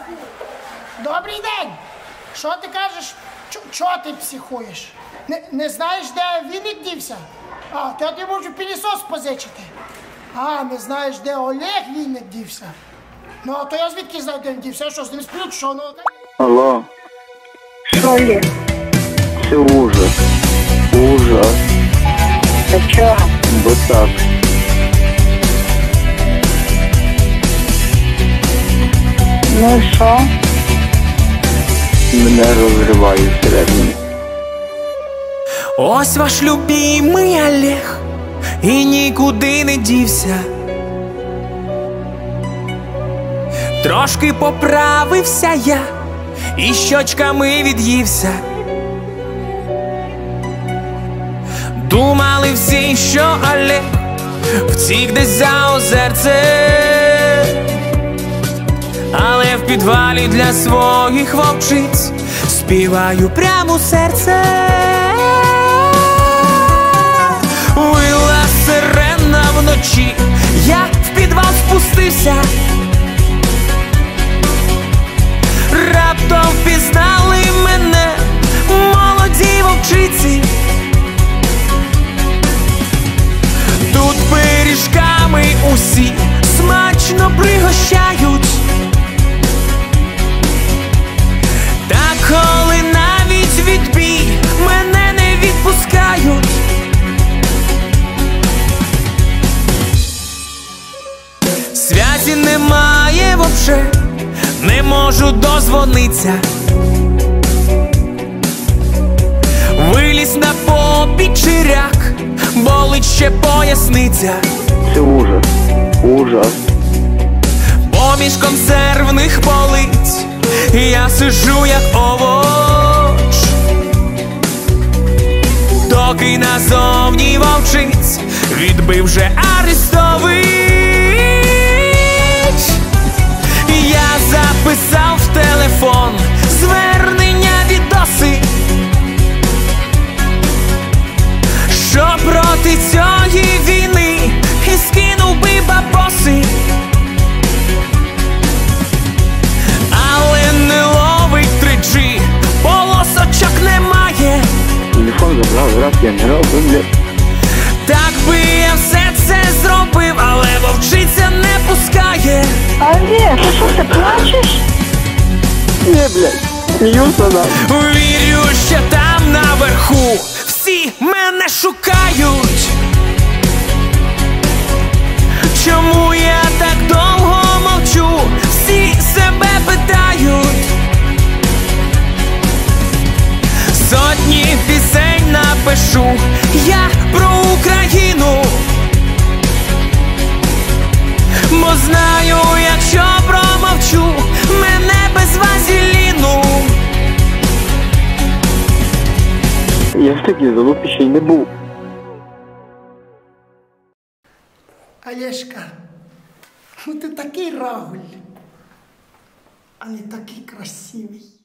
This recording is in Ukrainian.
Добрий день! Що ти кажеш? Чого ти психуєш? Не знаєш, де Вінник дівся? То я тобі можу пилісос позичити. Не знаєш, де Олег Вінник дівся? А то я звідки знаю, де він дівся? Я що, з ним сплю, що? Алло. Що, Олег? Це ужас. Ужас. Та чого? Бо так. Ну і що? Мене розриває всередині. Ось ваш любимий Олег і нікуди не дівся. Трошки поправився я і щочками від'ївся. Думали всі, що Олег втік десь за озерце, але в підвалі для своїх вовчиць співаю прямо в серце. Вила сирена вночі, я в підвал спустився. Раптом впізнали мене молоді вовчиці. Тут пиріжками усі смачно пригощають. Та коли навіть відбій мене не відпускають. Зв'язі немає вообще, не можу дозвониться. Виліз на попічиряк, болить ще поясниця. Це ужас. Ужас. Поміж консервних полиць я сижу як овоч, доки назовні вовчиць відбив же Арестович. Я записав в телефон звернення відоси, що проти цієї війни і скинув би бабоси. Але не ловить 3G, полосочок немає. Телефон забрав, раз я не робив, блядь. Так би я все це зробив, але вовчиця не пускає. Олег, ти що, ти плачеш? Ні, блядь, сміюся нам. Вірю, що там наверху всі мене шукають. Чому я так довго мовчу? Всі себе питають. Сотні пісень напишу я про Україну, бо знаю, якщо промовчу, мене без вазеліну. Я в такій залупі ще й не був. Олежка, ти такий рагуль, а не такий красивий.